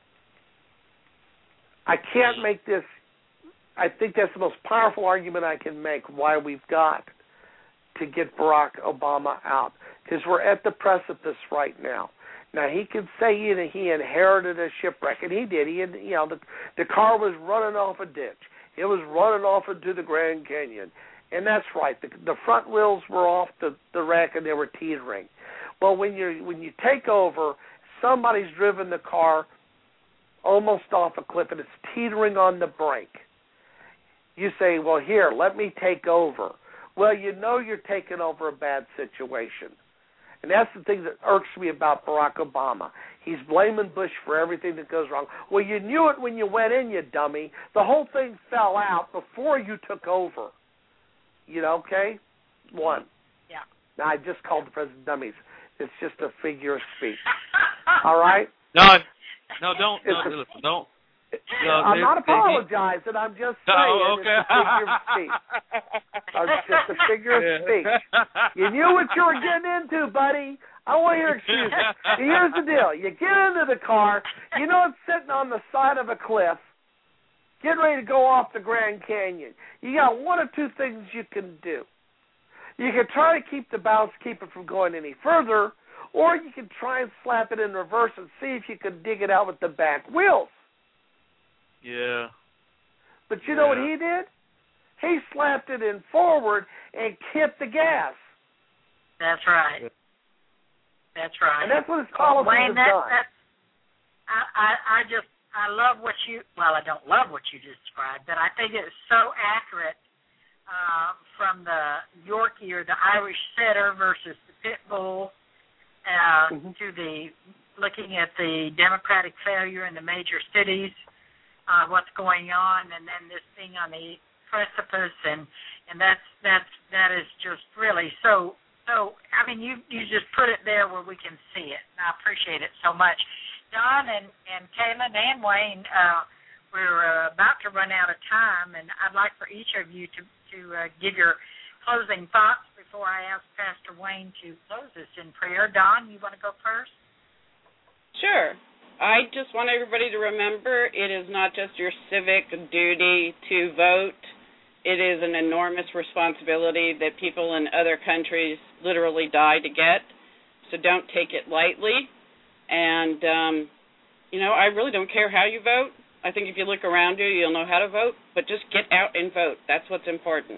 I can't make this. I think that's the most powerful argument I can make why we've got to get Barack Obama out, because we're at the precipice right now. Now, he can say he inherited a shipwreck, and he did. The car was running off a ditch. It was running off into the Grand Canyon. And that's right. The front wheels were off the wreck, and they were teetering. Well, when you take over, somebody's driven the car almost off a cliff, and it's teetering on the brink. You say, well, here, let me take over. Well, you're taking over a bad situation. And that's the thing that irks me about Barack Obama. He's blaming Bush for everything that goes wrong. Well, you knew it when you went in, you dummy. The whole thing fell out before you took over. You know, okay? One. Yeah. Now, I just called the president dummies. It's just a figure of speech. All right? No, don't. I'm not apologizing. I'm just saying okay. It's a figure of speech. It's just a figure of speech. You knew what you were getting into, buddy. I want your excuses. Here's the deal. You get into the car. You know it's sitting on the side of a cliff, getting ready to go off the Grand Canyon. You got one or two things you can do. You can try to keep the balance, keep it from going any further, or you can try and slap it in reverse and see if you can dig it out with the back wheels. Yeah. But you know what he did? He slapped it in forward and hit the gas. That's right. That's right. And that's what his policy Wayne, has done. I love what you, well, I don't love what you described, but I think it's so accurate from the Yorkie or the Irish Setter versus the Pit Bull to the looking at the Democratic failure in the major cities, what's going on, and then this thing on the precipice, and that is just really so. I mean, you just put it there where we can see it, and I appreciate it so much. Don and Kaylin and Wayne, we're about to run out of time, and I'd like for each of you to give your closing thoughts before I ask Pastor Wayne to close us in prayer. Don, you want to go first? Sure. I just want everybody to remember it is not just your civic duty to vote. It is an enormous responsibility that people in other countries literally die to get. So don't take it lightly. And, I really don't care how you vote. I think if you look around you, you'll know how to vote. But just get out and vote. That's what's important.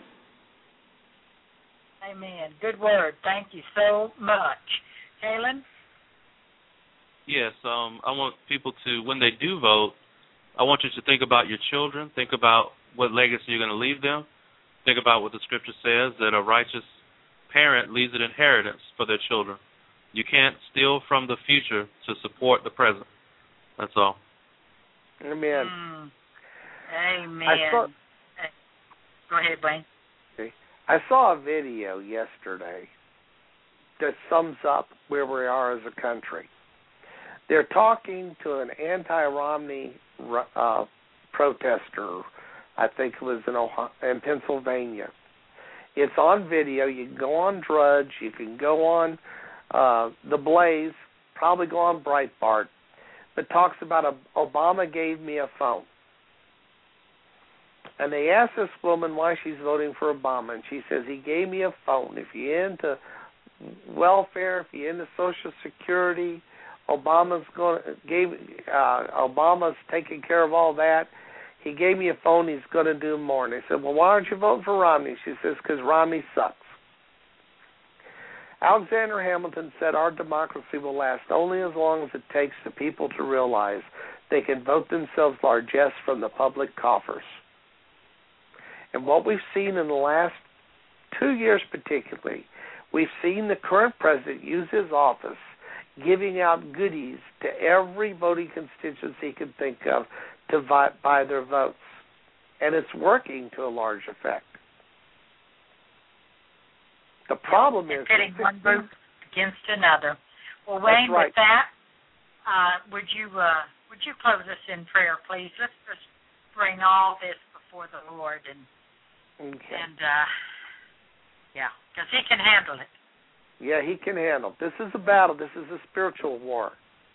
Amen. Good word. Thank you so much. Kaylin? Yes, I want people to, when they do vote, I want you to think about your children. Think about what legacy you're going to leave them. Think about what the Scripture says, that a righteous parent leaves an inheritance for their children. You can't steal from the future to support the present. That's all. Amen. Amen. Go ahead, Wayne. I saw a video yesterday that sums up where we are as a country. They're talking to an anti-Romney protester. I think it was in Pennsylvania. It's on video. You can go on Drudge. You can go on The Blaze. Probably go on Breitbart. But talks about Obama gave me a phone. And they asked this woman why she's voting for Obama, and she says, he gave me a phone. If you're into welfare, if you're into Social Security, Obama's taking care of all that. He gave me a phone. He's going to do more. And they said, well, why aren't you voting for Romney? She says, because Romney sucks. Alexander Hamilton said our democracy will last only as long as it takes the people to realize they can vote themselves largesse from the public coffers. And what we've seen in the last 2 years particularly, we've seen the current president use his office giving out goodies to every voting constituency he can think of to buy their votes. And it's working to a large effect. The problem is pitting one group against another. Well, Wayne, right. with that, would you close us in prayer, please? Let's just bring all this before the Lord and because He can handle it. Yeah, He can handle it. This is a battle. This is a spiritual war.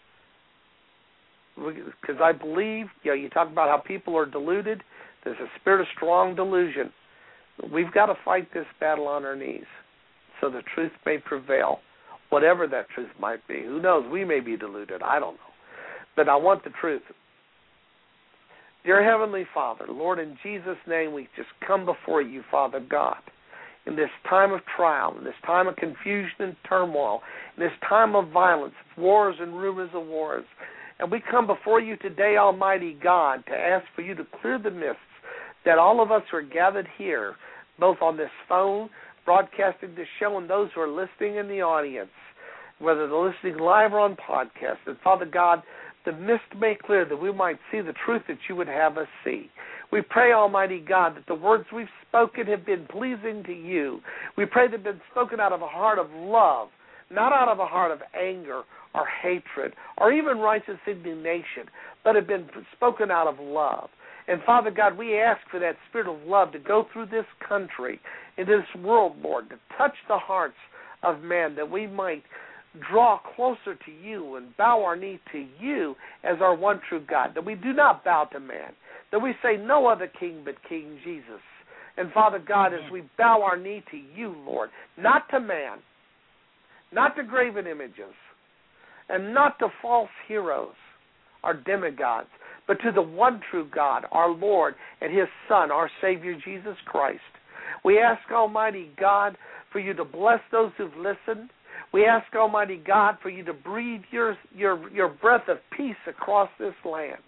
Because I believe, you talk about how people are deluded. There's a spirit of strong delusion. We've got to fight this battle on our knees so the truth may prevail, whatever that truth might be. Who knows? We may be deluded. I don't know. But I want the truth. Dear Heavenly Father, Lord, in Jesus' name, we just come before you, Father God, in this time of trial, in this time of confusion and turmoil, in this time of violence, wars and rumors of wars. And we come before you today, Almighty God, to ask for you to clear the mists, that all of us who are gathered here, both on this phone, broadcasting this show, and those who are listening in the audience, whether they're listening live or on podcast. And Father God, the mist may clear that we might see the truth that you would have us see. We pray, Almighty God, that the words we've spoken have been pleasing to you. We pray they've been spoken out of a heart of love, not out of a heart of anger or hatred or even righteous indignation, but have been spoken out of love. And Father God, we ask for that spirit of love to go through this country, in this world, Lord, to touch the hearts of men, that we might draw closer to you and bow our knee to you as our one true God, that we do not bow to man, that we say no other king but King Jesus. And Father God, as we bow our knee to you, Lord, not to man, not to graven images, and not to false heroes or demigods, but to the one true God, our Lord and his Son, our Savior, Jesus Christ. We ask, Almighty God, for you to bless those who've listened. We ask, Almighty God, for you to breathe your breath of peace across this land,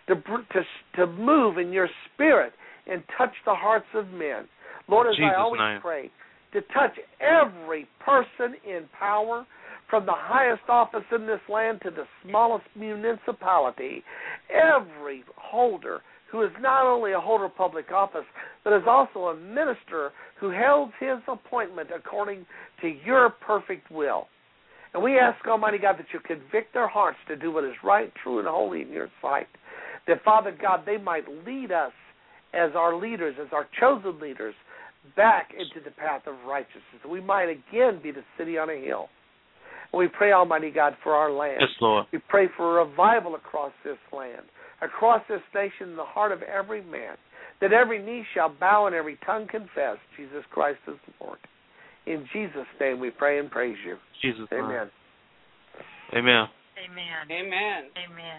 to move in your spirit and touch the hearts of men. Lord, as I always pray, to touch every person in power, from the highest office in this land to the smallest municipality, every holder who is not only a holder of public office, but is also a minister who held his appointment according to your perfect will. And we ask, Almighty God, that you convict their hearts to do what is right, true, and holy in your sight. That, Father God, they might lead us as our leaders, as our chosen leaders, back into the path of righteousness. We might again be the city on a hill. And we pray, Almighty God, for our land. Yes, Lord. We pray for a revival across this land, across this nation, in the heart of every man, that every knee shall bow and every tongue confess Jesus Christ is Lord. In Jesus' name we pray and praise you. Jesus' name. Amen. Amen. Amen. Amen. Amen.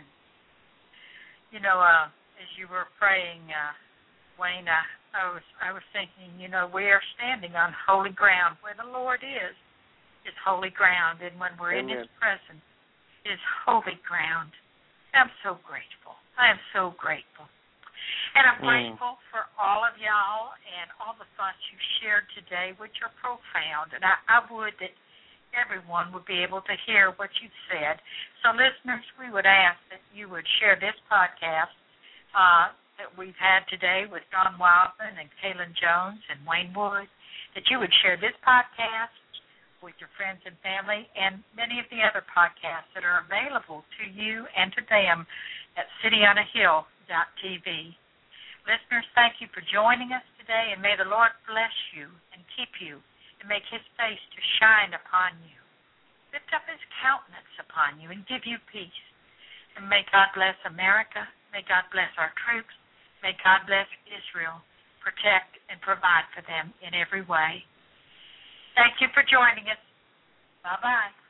You know, as you were praying, Wayne, I was thinking, you know, we are standing on holy ground. Where the Lord is holy ground, and when we're in his presence, is holy ground. I'm so grateful. I am so grateful. And I'm grateful for all of y'all and all the thoughts you shared today, which are profound. And I would that everyone would be able to hear what you said. So, listeners, we would ask that you would share this podcast that we've had today with Don Wildman and Kaylin Jones and Wayne Wood, that you would share this podcast with your friends and family and many of the other podcasts that are available to you and to them at CityOnAHill.tv. Listeners, thank you for joining us today, and may the Lord bless you and keep you and make his face to shine upon you. Lift up his countenance upon you and give you peace. And may God bless America. May God bless our troops. May God bless Israel. Protect and provide for them in every way. Thank you for joining us. Bye-bye.